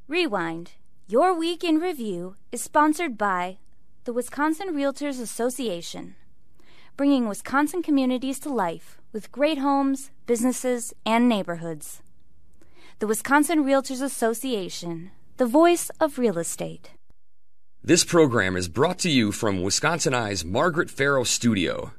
Rewind, Your Week in Review, is sponsored by the Wisconsin Realtors Association, bringing Wisconsin communities to life with great homes, businesses, and neighborhoods. The Wisconsin Realtors Association, the voice of real estate. This program is brought to you from Wisconsin Eye's Margaret Farrow Studio.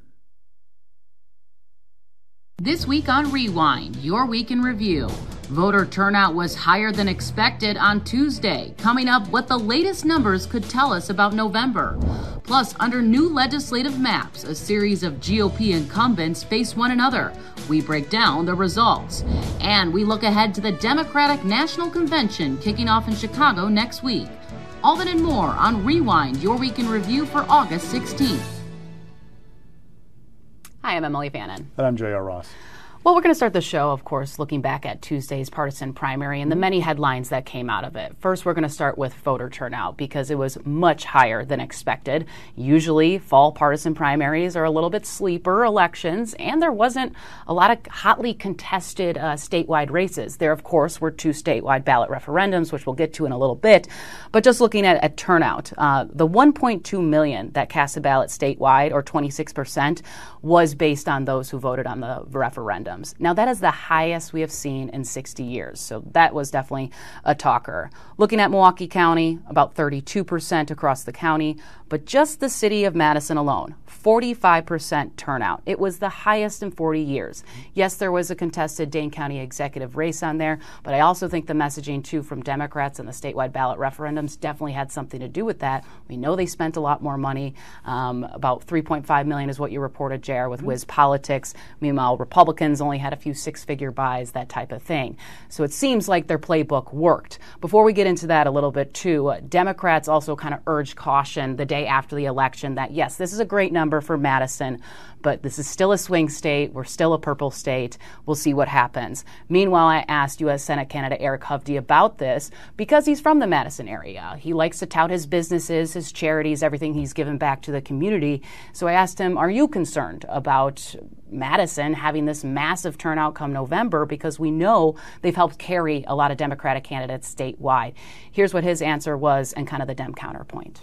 This week on Rewind, Your Week in Review. Voter turnout was higher than expected on Tuesday. Coming up, what the latest numbers could tell us about November. Plus, under new legislative maps, a series of GOP incumbents face one another. We break down the results. And we look ahead to the Democratic National Convention kicking off in Chicago next week. All that and more on Rewind, Your Week in Review for August 16th. Hi, I'm Emily Fannin. And I'm J.R. Ross. Well, we're going to start the show, of course, looking back at Tuesday's partisan primary and the many headlines that came out of it. First, we're going to start with voter turnout because it was much higher than expected. Usually, fall partisan primaries are a little bit sleeper elections, and there wasn't a lot of hotly contested statewide races. There, of course, were two statewide ballot referendums, which we'll get to in a little bit. But just looking at turnout, the 1.2 million that cast a ballot statewide, or 26%, was based on those who voted on the referendum. Now, that is the highest we have seen in 60 years, so that was definitely a talker. Looking at Milwaukee County, about 32% across the county, but just the city of Madison alone, 45% turnout. It was the highest in 40 years. Yes, there was a contested Dane County executive race on there, but I also think the messaging, too, from Democrats and the statewide ballot referendums definitely had something to do with that. We know they spent a lot more money. About $3.5 million is what you reported, JR, with Wiz Politics. Meanwhile, Republicans only had a few six-figure buys, that type of thing. So it seems like their playbook worked. Before we get into that a little bit, too, Democrats also kind of urged caution the day after the election that, yes, this is a great number for Madison, but this is still a swing state. We're still a purple state. We'll see what happens. Meanwhile, I asked U.S. Senate candidate Eric Hovde about this because he's from the Madison area. He likes to tout his businesses, his charities, everything he's given back to the community. So I asked him, are you concerned about Madison having this massive turnout come November, because we know they've helped carry a lot of Democratic candidates statewide? Here's what his answer was and kind of the Dem counterpoint.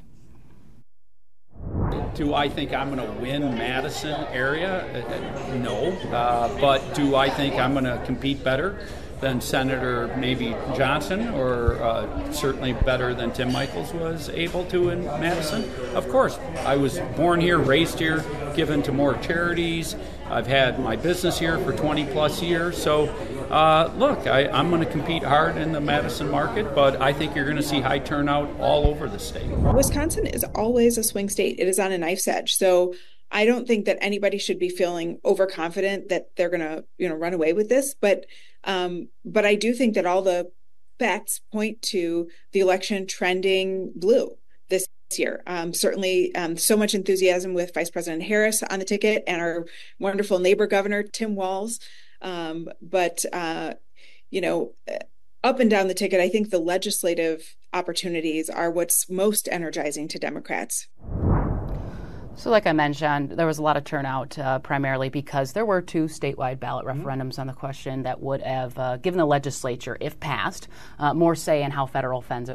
Do I think I'm going to win Madison area? No. But do I think I'm going to compete better than Senator maybe Johnson, or certainly better than Tim Michels was able to in Madison? Of course. I was born here, raised here, given to more charities. I've had my business here for 20 plus years. So, look, I'm going to compete hard in the Madison market, but I think you're going to see high turnout all over the state. Wisconsin is always a swing state. It is on a knife's edge. So I don't think that anybody should be feeling overconfident that they're going to, run away with this. But I do think that all the facts point to the election trending blue this year. Certainly so much enthusiasm with Vice President Harris on the ticket and our wonderful neighbor governor, Tim Walz. But up and down the ticket, I think the legislative opportunities are what's most energizing to Democrats. So like I mentioned, there was a lot of turnout primarily because there were two statewide ballot referendums on the question that would have given the legislature, if passed, more say in how federal funds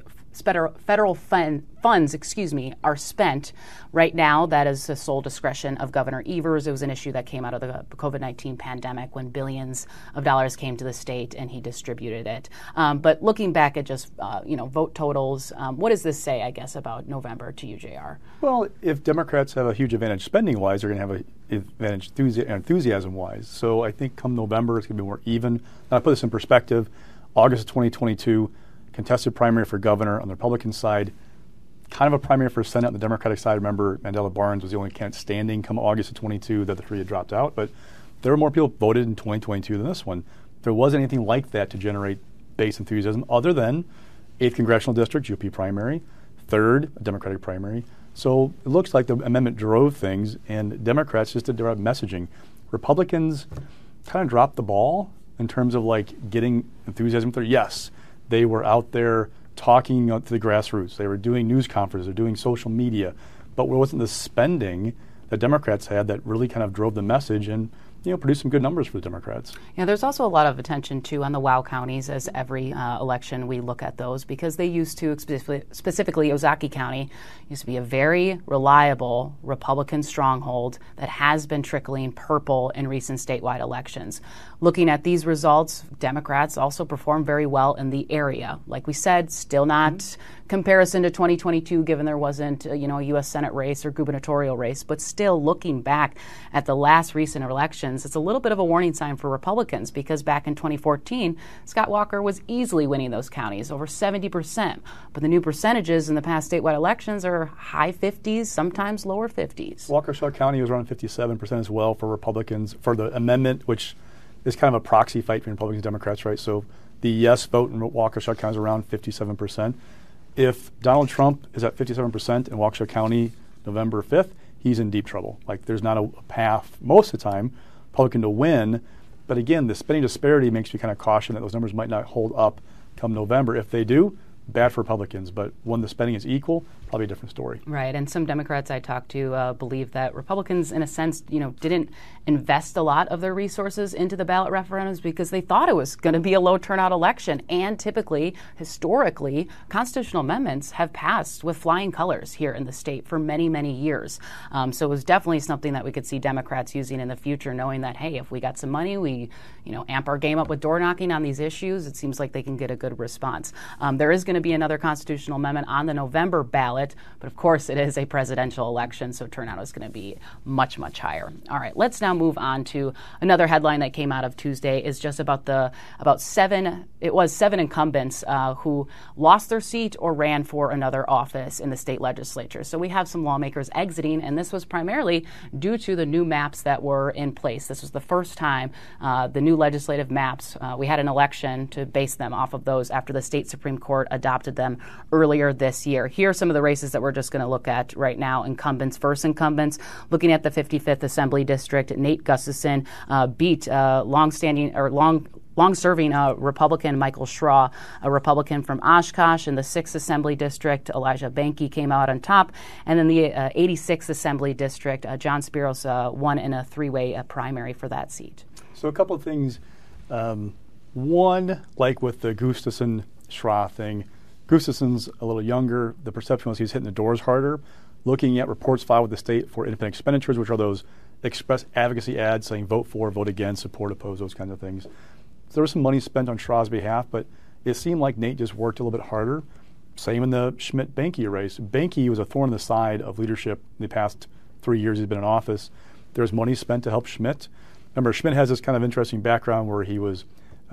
are spent. Right now, that is the sole discretion of Governor Evers. It was an issue that came out of the COVID-19 pandemic when billions of dollars came to the state and he distributed it. But looking back at just, vote totals, what does this say, I guess, about November to you, JR? Well, if Democrats have a huge advantage spending-wise, they're going to have an advantage enthusiasm-wise. So I think come November, it's going to be more even. Now, to put this in perspective, August of 2022, contested primary for governor on the Republican side, kind of a primary for Senate on the Democratic side. Remember, Mandela Barnes was the only candidate standing come August of 22. The other three had dropped out. But there were more people voted in 2022 than this one. There wasn't anything like that to generate base enthusiasm other than 8th Congressional District, GOP primary, 3rd, Democratic primary. So it looks like the amendment drove things, and Democrats just did their messaging. Republicans kind of dropped the ball in terms of getting enthusiasm. Yes, they were out there talking to the grassroots. They were doing news conferences, they're doing social media, but it wasn't the spending that Democrats had that really kind of drove the message. And produce some good numbers for the Democrats. Yeah, there's also a lot of attention, too, on the WOW counties as every election we look at those, because they used to, specifically Ozaukee County, used to be a very reliable Republican stronghold that has been trickling purple in recent statewide elections. Looking at these results, Democrats also performed very well in the area. Like we said, still not comparison to 2022, given there wasn't a U.S. Senate race or gubernatorial race, but still looking back at the last recent elections, it's a little bit of a warning sign for Republicans, because back in 2014, Scott Walker was easily winning those counties, over 70%. But the new percentages in the past statewide elections are high 50s, sometimes lower 50s. Waukesha County was around 57% as well for Republicans for the amendment, which is kind of a proxy fight between Republicans and Democrats, right? So the yes vote in Waukesha County is around 57%. If Donald Trump is at 57% in Waukesha County November 5th, he's in deep trouble. Like, there's not a path most of the time Republican to win. But again, the spending disparity makes me kind of caution that those numbers might not hold up come November. If they do, bad for Republicans. But when the spending is equal, probably a different story. Right. And some Democrats I talked to believe that Republicans, in a sense, didn't invest a lot of their resources into the ballot referendums because they thought it was going to be a low turnout election. And typically, historically, constitutional amendments have passed with flying colors here in the state for many, many years. So it was definitely something that we could see Democrats using in the future, knowing that, hey, if we got some money, we amp our game up with door knocking on these issues, it seems like they can get a good response. There is going to be another constitutional amendment on the November ballot, but of course it is a presidential election, so turnout is going to be much, much higher. All right, let's now move on to another headline that came out of Tuesday. Is just about seven incumbents who lost their seat or ran for another office in the state legislature. So we have some lawmakers exiting, and this was primarily due to the new maps that were in place. This was the first time the new legislative maps, we had an election to base them off of those after the state Supreme Court adopted them earlier this year. Here are some of the races that we're just going to look at right now. Incumbents versus incumbents. Looking at the 55th Assembly District, Nate Gustafson beat long-serving Republican Michael Schraw, a Republican from Oshkosh. In the 6th Assembly District, Elijah Behnke came out on top. And then the 86th Assembly District, John Spiros won in a three-way primary for that seat. So a couple of things. One, like with the Gustafson-Schraw thing, Gustafson's a little younger. The perception was he's hitting the doors harder. Looking at reports filed with the state for independent expenditures, which are those express advocacy ads saying vote for, vote against, support, oppose, those kinds of things. So there was some money spent on Schraw's behalf, but it seemed like Nate just worked a little bit harder. Same in the Schmidt-Behnke race. Behnke was a thorn in the side of leadership in the past 3 years he's been in office. There was money spent to help Schmidt. Remember, Schmidt has this kind of interesting background where he was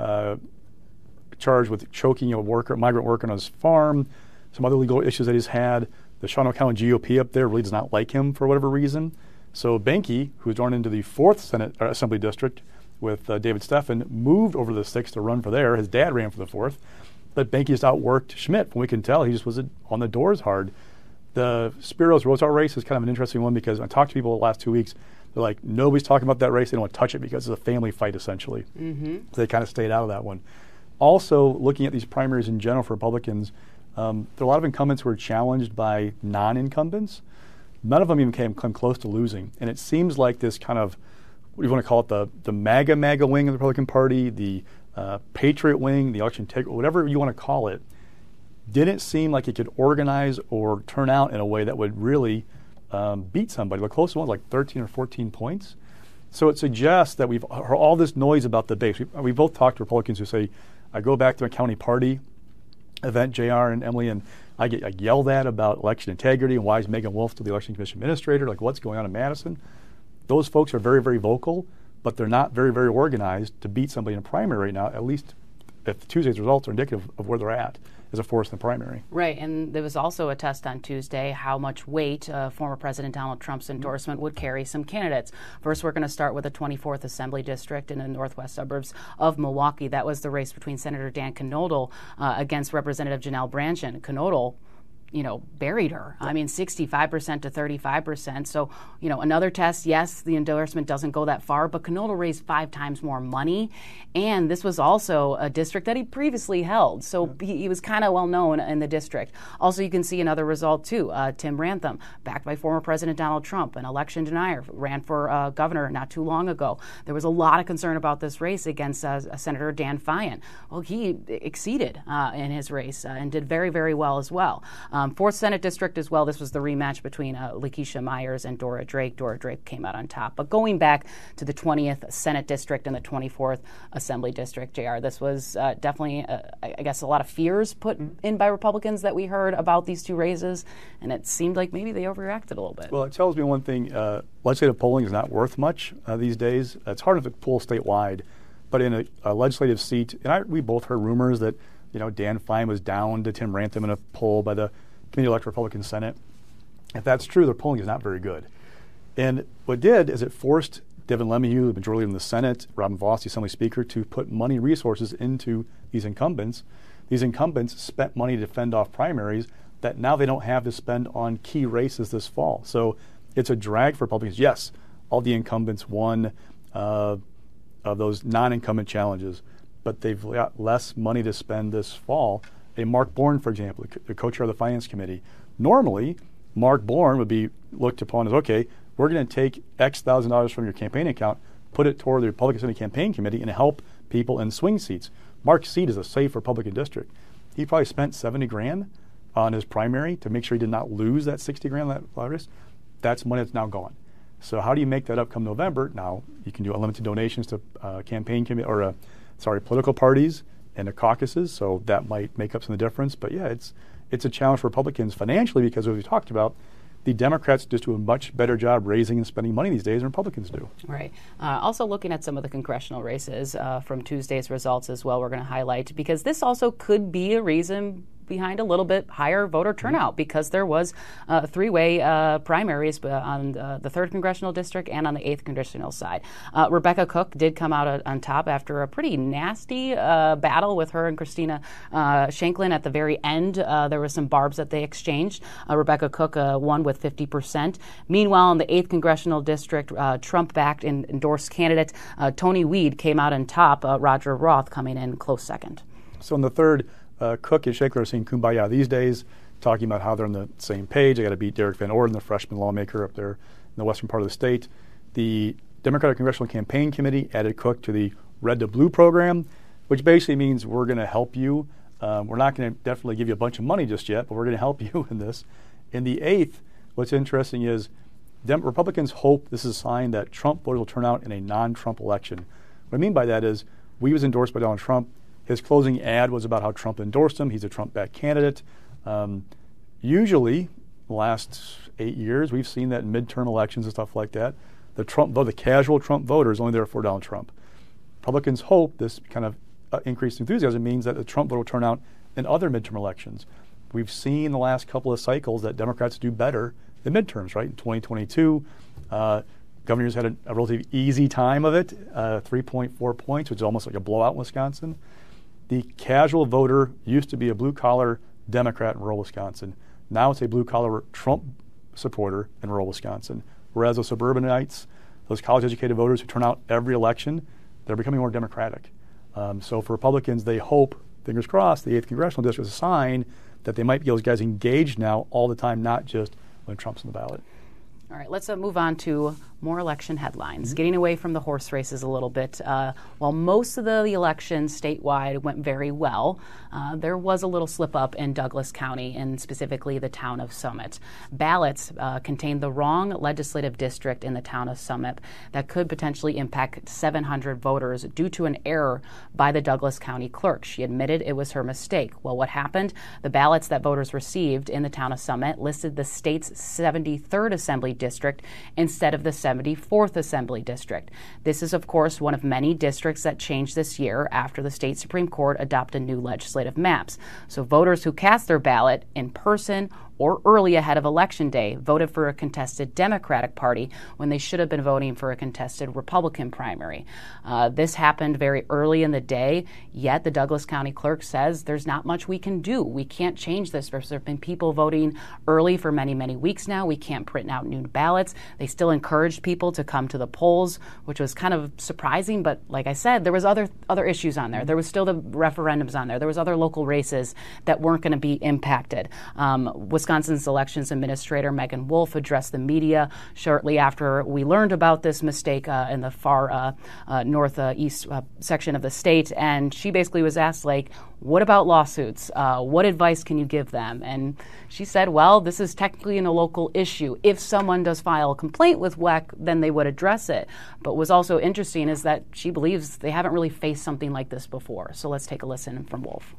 charged with choking a migrant worker on his farm, some other legal issues that he's had. The Shawano County GOP up there really does not like him for whatever reason. So Behnke, who's drawn into the 4th Assembly District with David Steffen, moved over to the 6th to run for there. His dad ran for the 4th. But Behnke just outworked Schmidt. From what we can tell, he just was on the doors hard. The Spiros-Rosar race is kind of an interesting one because I talked to people the last 2 weeks. They're like, nobody's talking about that race. They don't want to touch it because it's a family fight, essentially. Mm-hmm. So they kind of stayed out of that one. Also, looking at these primaries in general for Republicans, there are a lot of incumbents who are challenged by non-incumbents. None of them even came close to losing. And it seems like this kind of, what do you want to call it, the MAGA wing of the Republican Party, the Patriot wing, the election integrity, whatever you want to call it, didn't seem like it could organize or turn out in a way that would really beat somebody. The closest one was like 13 or 14 points. So it suggests that we've heard all this noise about the base. We both talked to Republicans who say, I go back to my county party event, JR and Emily, and I get yelled at about election integrity and why is Megan Wolf still the election commission administrator, like what's going on in Madison. Those folks are very, very vocal, but they're not very, very organized to beat somebody in a primary right now, at least if Tuesday's results are indicative of where they're at as a force in the primary. Right, and there was also a test on Tuesday how much weight former President Donald Trump's endorsement would carry some candidates. First, we're going to start with the 24th Assembly District in the northwest suburbs of Milwaukee. That was the race between Senator Dan Knodl against Representative Janelle Brandtjen. Knodl buried her. I mean, 65% to 35%. So, another test, yes, the endorsement doesn't go that far, but Kanoto raised 5 times more money. And this was also a district that he previously held. So he was kind of well known in the district. Also, you can see another result, too. Tim Ramthun, backed by former President Donald Trump, an election denier, ran for governor not too long ago. There was a lot of concern about this race against Senator Dan Fine. Well, he exceeded in his race and did very, very well as well. 4th Senate District as well. This was the rematch between Lakeisha Myers and Dora Drake. Dora Drake came out on top. But going back to the 20th Senate District and the 24th Assembly District, JR, this was definitely, I guess, a lot of fears put in by Republicans that we heard about these 2 races, and it seemed like maybe they overreacted a little bit. Well, it tells me one thing. Legislative polling is not worth much these days. It's hard to poll statewide, but in a legislative seat, and we both heard rumors that Dan Fine was down to Tim Ramthun in a poll by the Committee-elect Republican Senate. If that's true, their polling is not very good. And what it did is it forced Devin LeMahieu, the majority leader in the Senate, Robin Vos, the Assembly Speaker, to put money resources into these incumbents. These incumbents spent money to fend off primaries that now they don't have to spend on key races this fall. So it's a drag for Republicans. Yes, all the incumbents won of those non-incumbent challenges, but they've got less money to spend this fall. Mark Bourne, for example, the co-chair of the Finance Committee. Normally, Mark Bourne would be looked upon as, okay, we're going to take X $1,000 from your campaign account, put it toward the Republican Senate Campaign Committee, and help people in swing seats. Mark's seat is a safe Republican district. He probably spent $70,000 on his primary to make sure he did not lose that $60,000 that virus. That's money that's now gone. So how do you make that up come November? Now you can do unlimited donations to political parties and the caucuses, so that might make up some of the difference. But yeah, it's a challenge for Republicans financially because, as we talked about, the Democrats just do a much better job raising and spending money these days than Republicans do. Right. Also looking at some of the congressional races from Tuesday's results as well, we're going to highlight, because this also could be a reason behind a little bit higher voter turnout, because there was 3-way primaries on the 3rd Congressional District and on the 8th Congressional side. Rebecca Cook did come out on top after a pretty nasty battle with her and Christina Shanklin at the very end. There were some barbs that they exchanged. Rebecca Cook won with 50%. Meanwhile, in the 8th Congressional District, Trump-backed and endorsed candidate Tony Weed came out on top, Roger Roth coming in close second. So in the 3rd, Cook and Shanklin are saying kumbaya these days, talking about how they're on the same page. They got to beat Derek Van Orden, the freshman lawmaker up there in the western part of the state. The Democratic Congressional Campaign Committee added Cook to the Red to Blue program, which basically means we're going to help you. We're not going to definitely give you a bunch of money just yet, but we're going to help you in this. In the 8th, what's interesting is Republicans hope this is a sign that Trump voters will turn out in a non-Trump election. What I mean by that is Weed was endorsed by Donald Trump. His closing ad was about how Trump endorsed him. He's a Trump-backed candidate. Usually, the last 8 years, we've seen that in midterm elections and stuff like that. The casual Trump voter is only there for Donald Trump. Republicans hope this kind of increased enthusiasm means that the Trump voter will turn out in other midterm elections. We've seen the last couple of cycles that Democrats do better in midterms, right? In 2022, governors had a relatively easy time of it, 3.4 points, which is almost like a blowout in Wisconsin. The casual voter used to be a blue-collar Democrat in rural Wisconsin. Now it's a blue-collar Trump supporter in rural Wisconsin. Whereas those suburbanites, those college-educated voters who turn out every election, they're becoming more Democratic. So for Republicans, they hope, fingers crossed, the 8th Congressional District is a sign that they might be those guys engaged now all the time, not just when Trump's on the ballot. All right, let's move on to more election headlines. Getting away from the horse races a little bit. While most of the elections statewide went very well, there was a little slip up in Douglas County and specifically the town of Summit. Ballots contained the wrong legislative district in the town of Summit that could potentially impact 700 voters due to an error by the Douglas County clerk. She admitted it was her mistake. Well, what happened? The ballots that voters received in the town of Summit listed the state's 73rd Assembly District instead of the 74th Assembly District. This is, of course, one of many districts that changed this year after the state Supreme Court adopted new legislative maps. So voters who cast their ballot in person or early ahead of Election Day voted for a contested Democratic Party when they should have been voting for a contested Republican primary. This happened very early in the day, yet the Douglas County Clerk says there's not much we can do. We can't change this. There have been people voting early for many, many weeks now. We can't print out new ballots. They still encouraged people to come to the polls, which was kind of surprising, but like I said, there was other issues on there. There was still the referendums on there. There was other local races that weren't going to be impacted. Wisconsin's elections administrator, Megan Wolf, addressed the media shortly after we learned about this mistake in the far northeast section of the state, and she basically was asked, like, what about lawsuits? What advice can you give them? And she said, well, this is technically a local issue. If someone does file a complaint with WEC, then they would address it. But what's also interesting is that she believes they haven't really faced something like this before. So let's take a listen from Wolf.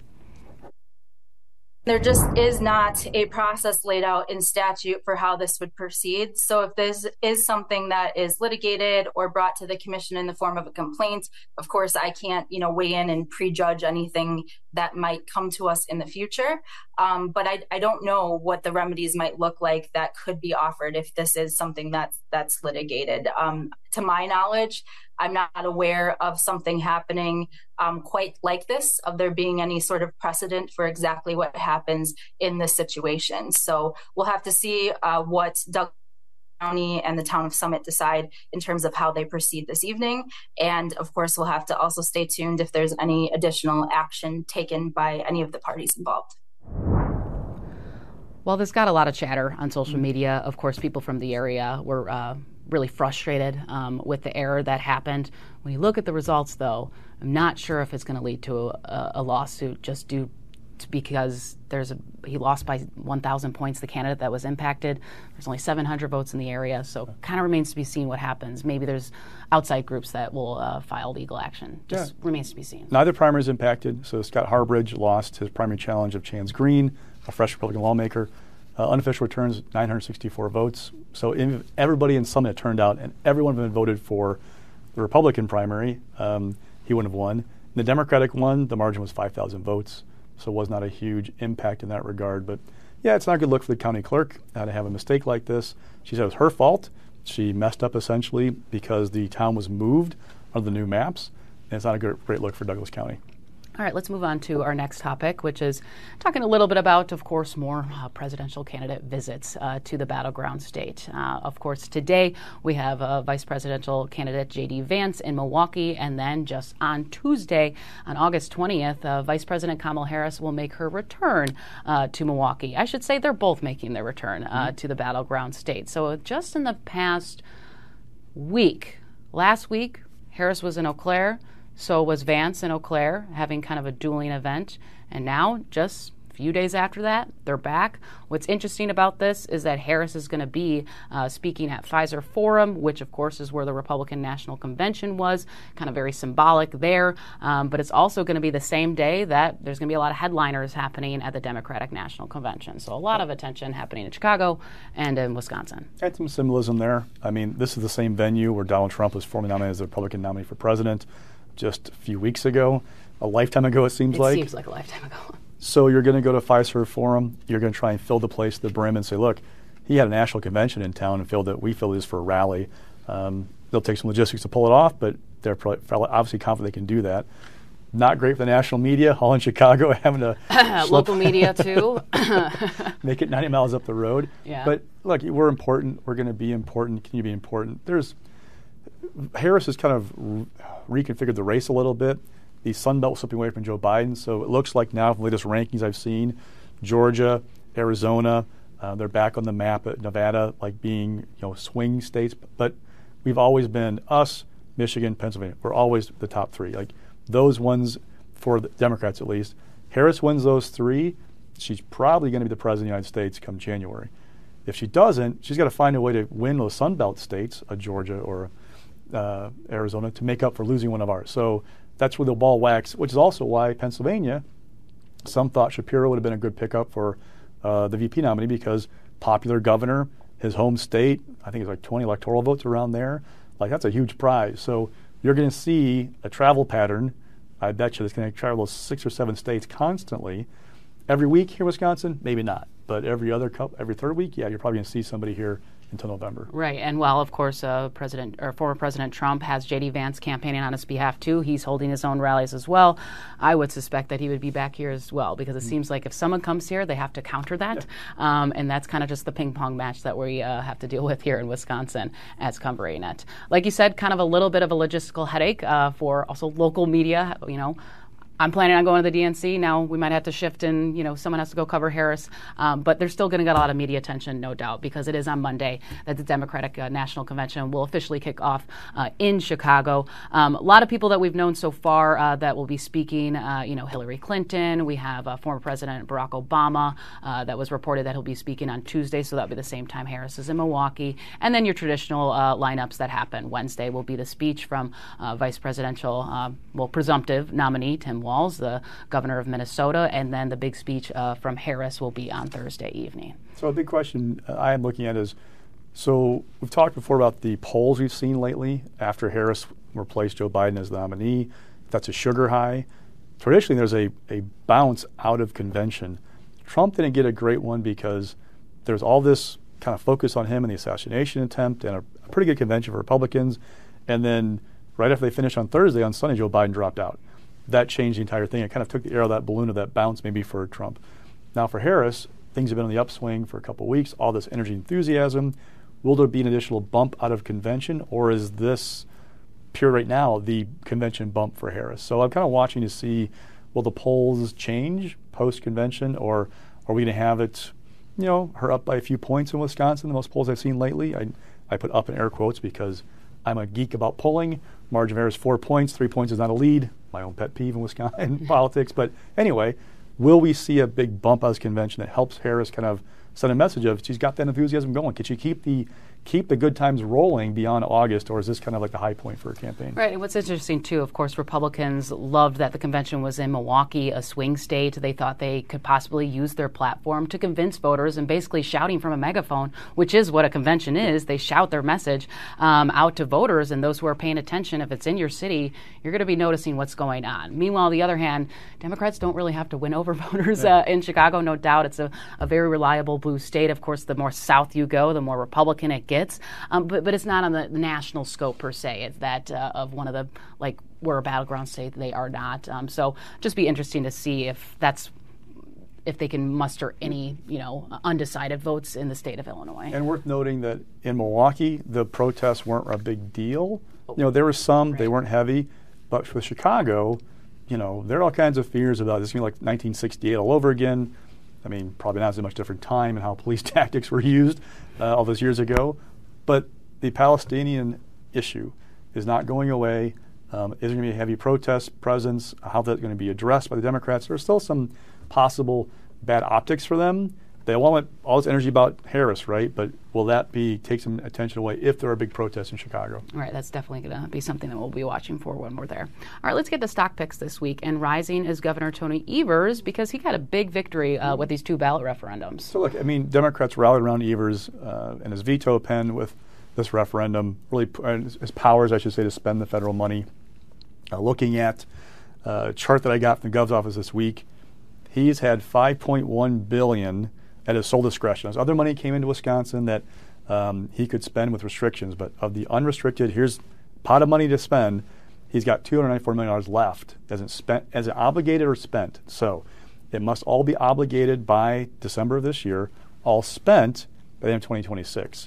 There just is not a process laid out in statute for how this would proceed. So if this is something that is litigated or brought to the commission in the form of a complaint, of course, I can't, weigh in and prejudge anything that might come to us in the future. But I don't know what the remedies might look like that could be offered if this is something that's litigated. To my knowledge, I'm not aware of something happening quite like this, of there being any sort of precedent for exactly what happens in this situation. So we'll have to see what Douglas County and the town of Summit decide in terms of how they proceed this evening. And of course, we'll have to also stay tuned if there's any additional action taken by any of the parties involved. Well, this got a lot of chatter on social media. Of course, people from the area were really frustrated with the error that happened. When you look at the results, though, I'm not sure if it's going to lead to a lawsuit just due to because he lost by 1,000 points, the candidate that was impacted. There's only 700 votes in the area, so kind of remains to be seen what happens. Maybe there's outside groups that will file legal action. Just remains to be seen. Neither primary is impacted. So Scott Harbridge lost his primary challenge of Chance Green, a fresh Republican lawmaker. Unofficial returns, 964 votes. So everybody in Summit turned out, and every one of them voted for the Republican primary. He wouldn't have won. In the Democratic one, the margin was 5,000 votes, so it was not a huge impact in that regard. But yeah, it's not a good look for the county clerk to have a mistake like this. She said it was her fault. She messed up essentially because the town was moved under the new maps, and it's not a great look for Douglas County. All right, let's move on to our next topic, which is talking a little bit about, of course, more presidential candidate visits to the battleground state. Of course, today we have Vice Presidential candidate J.D. Vance in Milwaukee, and then just on Tuesday, on August 20th, Vice President Kamala Harris will make her return to Milwaukee. I should say they're both making their return to the battleground state. So just in the past week, last week, Harris was in Eau Claire. So was Vance in Eau Claire, having kind of a dueling event. And now, just a few days after that, they're back. What's interesting about this is that Harris is going to be speaking at Pfizer Forum, which, of course, is where the Republican National Convention was, kind of very symbolic there. But it's also going to be the same day that there's going to be a lot of headliners happening at the Democratic National Convention. So a lot of attention happening in Chicago and in Wisconsin. And some symbolism there. I mean, this is the same venue where Donald Trump was formally nominated as the Republican nominee for president just a few weeks ago, a lifetime ago it seems like. It seems like a lifetime ago. So you're going to go to Pfizer Forum, you're going to try and fill the place to the brim and say, look, he had a national convention in town and filled it, we filled this for a rally. They'll take some logistics to pull it off, but they're obviously confident they can do that. Not great for the national media, all in Chicago, having to local media too. Make it 90 miles up the road. Yeah. But look, we're important, we're going to be important, can you be important? Harris has kind of reconfigured the race a little bit. The Sun Belt was slipping away from Joe Biden, so it looks like now from the latest rankings I've seen, Georgia, Arizona, they're back on the map at Nevada, like being swing states. But we've always been us, Michigan, Pennsylvania. We're always the top three. Like those ones for the Democrats at least. Harris wins those three, she's probably going to be the president of the United States come January. If she doesn't, she's got to find a way to win those Sun Belt states, Georgia or Arizona, to make up for losing one of ours. So that's where the ball whacks, which is also why Pennsylvania, some thought Shapiro would have been a good pickup for the VP nominee because popular governor, his home state, I think it's like 20 electoral votes around there. Like that's a huge prize. So you're going to see a travel pattern. I bet you it's going to travel those 6 or 7 states constantly. Every week here in Wisconsin, maybe not. But every third week, yeah, you're probably going to see somebody here until November. Right, and while of course former President Trump has J.D. Vance campaigning on his behalf too, he's holding his own rallies as well. I would suspect that he would be back here as well, because it seems like if someone comes here, they have to counter that, and that's kind of just the ping pong match that we have to deal with here in Wisconsin as covering it. Like you said, kind of a little bit of a logistical headache for also local media. I'm planning on going to the DNC. Now we might have to shift and, someone has to go cover Harris. But they're still going to get a lot of media attention, no doubt, because it is on Monday that the Democratic National Convention will officially kick off in Chicago. A lot of people that we've known so far that will be speaking, Hillary Clinton. We have former President Barack Obama that was reported that he'll be speaking on Tuesday, so that'll be the same time Harris is in Milwaukee. And then your traditional lineups that happen. Wednesday will be the speech from Vice Presidential, presumptive nominee Tim Walz, the governor of Minnesota, and then the big speech from Harris will be on Thursday evening. So a big question I am looking at is, so we've talked before about the polls we've seen lately after Harris replaced Joe Biden as the nominee. That's a sugar high. Traditionally, there's a bounce out of convention. Trump didn't get a great one because there's all this kind of focus on him and the assassination attempt and a pretty good convention for Republicans. And then right after they finished on Thursday, on Sunday, Joe Biden dropped out. That changed the entire thing. It kind of took the air of that balloon of that bounce maybe for Trump. Now for Harris, things have been on the upswing for a couple of weeks, all this energy enthusiasm. Will there be an additional bump out of convention, or is this pure right now the convention bump for Harris? So I'm kind of watching to see, will the polls change post-convention, or are we going to have it, her up by a few points in Wisconsin, the most polls I've seen lately? I put up in air quotes because I'm a geek about polling. Margin of error is 4 points. 3 points is not a lead. My own pet peeve in Wisconsin politics. But anyway, will we see a big bump out of convention that helps Harris kind of send a message of she's got that enthusiasm going? Can she keep the good times rolling beyond August, or is this kind of like the high point for her campaign? Right. And what's interesting, too, of course, Republicans loved that the convention was in Milwaukee, a swing state. They thought they could possibly use their platform to convince voters, and basically shouting from a megaphone, which is what a convention is. They shout their message out to voters, and those who are paying attention. If it's in your city, you're going to be noticing what's going on. Meanwhile, on the other hand, Democrats don't really have to win over voters in Chicago, no doubt. It's a very reliable blue state. Of course, the more south you go, the more Republican it gets. But it's not on the national scope per se. It's that of one of the, we're a battleground state. They are not. So just be interesting to see if they can muster any, undecided votes in the state of Illinois. And worth noting that in Milwaukee, the protests weren't a big deal. There were some, they weren't heavy. But for Chicago, there are all kinds of fears about this being like 1968 all over again. I mean, probably not as much different time and how police tactics were used all those years ago. But the Palestinian issue is not going away. Is there going to be a heavy protest presence? How that's going to be addressed by the Democrats? There's still some possible bad optics for them. They want all this energy about Harris, right? But will that take some attention away if there are big protests in Chicago? All right, that's definitely going to be something that we'll be watching for when we're there. All right, let's get to stock picks this week. And rising is Governor Tony Evers, because he got a big victory with these 2 ballot referendums. So look, Democrats rallied around Evers and his veto pen with this referendum, really his powers, I should say, to spend the federal money. Looking at a chart that I got from the Gov's office this week, he's had $5.1 billion at his sole discretion. There's other money came into Wisconsin that he could spend with restrictions, but of the unrestricted, here's a pot of money to spend. He's got $294 million left as obligated or spent. So it must all be obligated by December of this year, all spent by the end of 2026.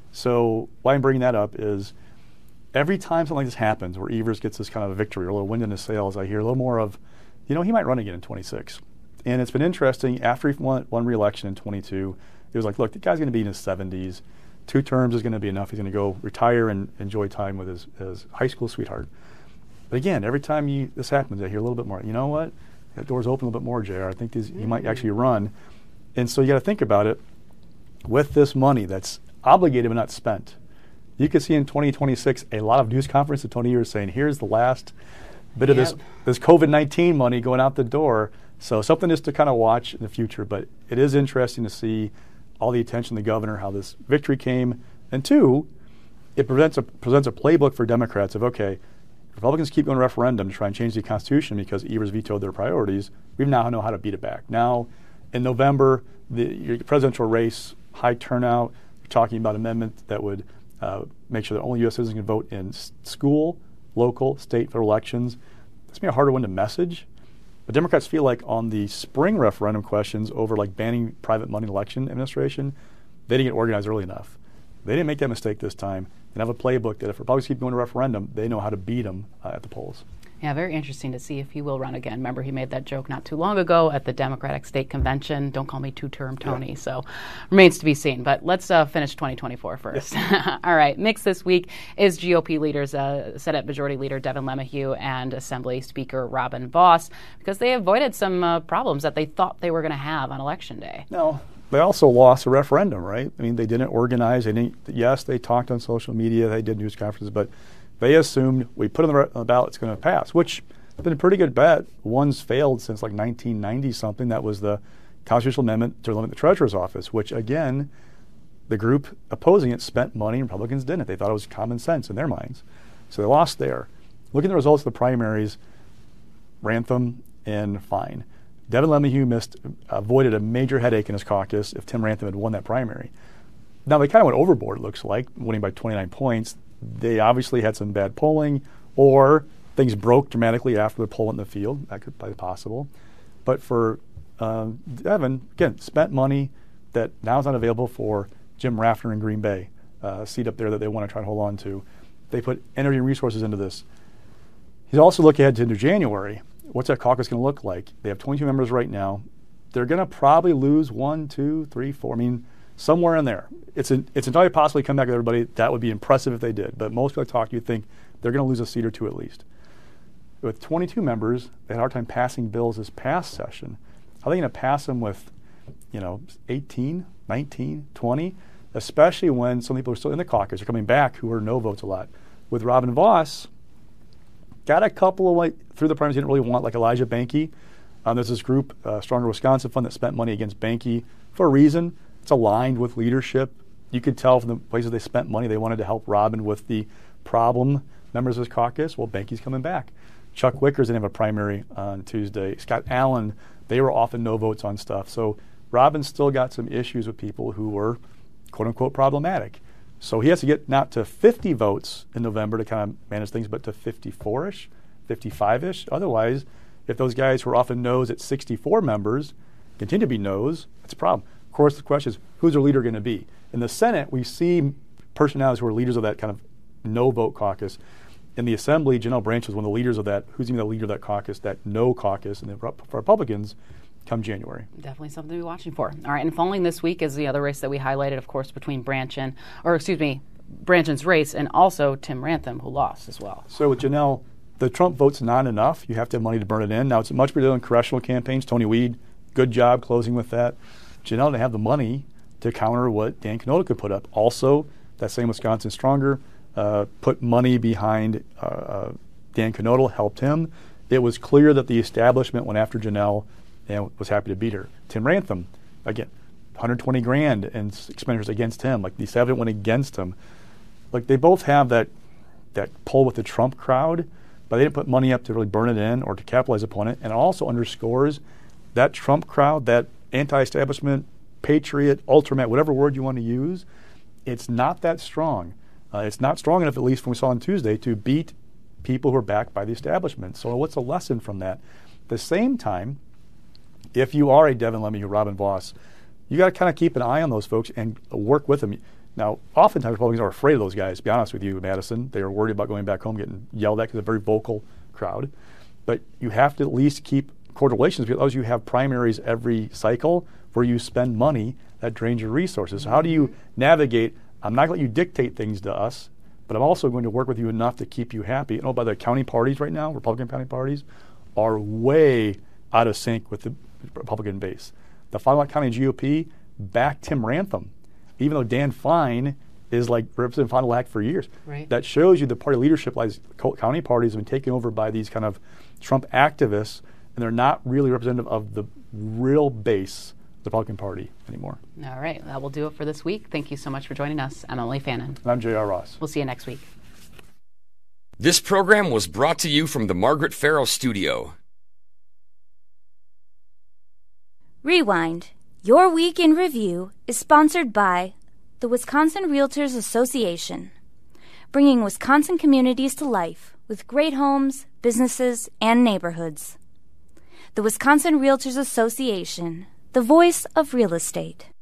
So why I'm bringing that up is every time something like this happens where Evers gets this kind of a victory or a little wind in his sails, I hear a little more of, he might run again in 26. And it's been interesting. After he won re-election in 22, it was like, look, the guy's going to be in his 70s. 2 terms is going to be enough. He's going to go retire and enjoy time with his high school sweetheart. But again, every time this happens, I hear a little bit more, you know what? That door's open a little bit more, JR. I think he might actually run. And so you got to think about it. With this money that's obligated but not spent, you could see in 2026 a lot of news conferences of Tony Evers saying, here's the last bit of this COVID-19 money going out the door. So something just to kind of watch in the future. But it is interesting to see all the attention of the governor, how this victory came. And 2, it presents a playbook for Democrats of, okay, Republicans keep going to referendum to try and change the Constitution because Evers vetoed their priorities. We now know how to beat it back. Now in November, your presidential race, high turnout, you're talking about amendments that would make sure that only U.S. citizens can vote in school, local, state, federal elections. This may be a harder one to message. But Democrats feel like on the spring referendum questions over like banning private money in election administration, they didn't get organized early enough. They didn't make that mistake this time. They have a playbook that if Republicans keep going to referendum, they know how to beat them at the polls. Yeah, very interesting to see if he will run again. Remember, he made that joke not too long ago at the Democratic State Convention. Don't call me two-term Tony. Yeah. So remains to be seen. But let's finish 2024 first. Yes. All right. Mixed this week is GOP leaders, Senate Majority Leader Devin LeMahieu and Assembly Speaker Robin Vos, because they avoided some problems that they thought they were going to have on Election Day. No. They also lost a referendum, right? I mean, they didn't organize. Yes, they talked on social media. They did news conferences, but they assumed we put it on the ballot, it's going to pass, which has been a pretty good bet. One's failed since like 1990-something. That was the constitutional amendment to limit the treasurer's office, which, again, the group opposing it spent money, and Republicans didn't. They thought it was common sense in their minds. So they lost there. Looking at the results of the primaries, Rantham and Fine. Devin LeMahieu avoided a major headache in his caucus if Tim Rantham had won that primary. Now, they kind of went overboard, it looks like, winning by 29 points. They obviously had some bad polling, or things broke dramatically after the poll in the field. That could be possible. But for Devin, again, spent money that now is not available for Jim Raffner in Green Bay, a seat up there that they want to try to hold on to. They put energy and resources into this. He's also looking ahead to January. What's that caucus going to look like? They have 22 members right now. They're going to probably lose 1, 2, 3, 4. I mean, somewhere in there. It's entirely possible to come back with everybody. That would be impressive if they did. But most people I talk to think they're going to lose a seat or two at least. With 22 members, they had a hard time passing bills this past session. How are they going to pass them with, 18, 19, 20? Especially when some people are still in the caucus are coming back who are no votes a lot. With Robin Vos, got a couple of through the primaries didn't really want, like Elijah Behnke. There's this group, Stronger Wisconsin Fund, that spent money against Behnke for a reason. It's aligned with leadership. You could tell from the places they spent money, they wanted to help Robin with the problem members of his caucus. Well, Behnke's coming back. Chuck Wickers didn't have a primary on Tuesday. Scott Allen, they were often no votes on stuff. So Robin still got some issues with people who were, quote unquote, problematic. So he has to get not to 50 votes in November to kind of manage things, but to 54-ish, 55-ish. Otherwise, if those guys who are often no's at 64 members continue to be no's, that's a problem. Of course, the question is, who's their leader going to be? In the Senate, we see personalities who are leaders of that kind of no-vote caucus. In the Assembly, Janelle Branch was one of the leaders of that. Who's going to be the leader of that caucus, that no caucus? And for Republicans, come January. Definitely something to be watching for. All right, and following this week is the other race that we highlighted, of course, between Branchen's race and also Tim Rantham, who lost as well. So with Janelle, the Trump vote's not enough. You have to have money to burn it in. Now, it's much better than congressional campaigns. Tony Weed, good job closing with that. Janelle didn't have the money to counter what Dan Knodl could put up. Also, that same Wisconsin Stronger put money behind Dan Knodl, helped him. It was clear that the establishment went after Janelle and was happy to beat her. Tim Rantham, again, $120,000 in expenditures against him. Like, the establishment went against him. Like, they both have that pull with the Trump crowd, but they didn't put money up to really burn it in or to capitalize upon it. And it also underscores that Trump crowd, that anti-establishment, patriot, ultramat, whatever word you want to use, it's not that strong. It's not strong enough, at least from what we saw on Tuesday, to beat people who are backed by the establishment. So what's a lesson from that? At the same time, if you are a Devin LeMahieu, Robin Vos, you got to kind of keep an eye on those folks and work with them. Now, oftentimes Republicans are afraid of those guys, to be honest with you, Madison. They are worried about going back home, getting yelled at because they're a very vocal crowd. But you have to at least keep cordial relations because you have primaries every cycle where you spend money that drains your resources. So how do you navigate? I'm not going to let you dictate things to us, but I'm also going to work with you enough to keep you happy. And by the county parties right now, Republican county parties, are way out of sync with the Republican base. The Fond du Lac County GOP backed Tim Rantham, even though Dan Fine is like representing Fond du Lac for years. Right. That shows you the party leadership, like county parties, have been taken over by these kind of Trump activists, and they're not really representative of the real base of the Republican Party anymore. All right, that will do it for this week. Thank you so much for joining us. I'm Emily Fannin. And I'm J.R. Ross. We'll see you next week. This program was brought to you from the Margaret Farrow Studio. Rewind, Your Week in Review is sponsored by the Wisconsin Realtors Association, bringing Wisconsin communities to life with great homes, businesses, and neighborhoods. The Wisconsin Realtors Association, the voice of real estate.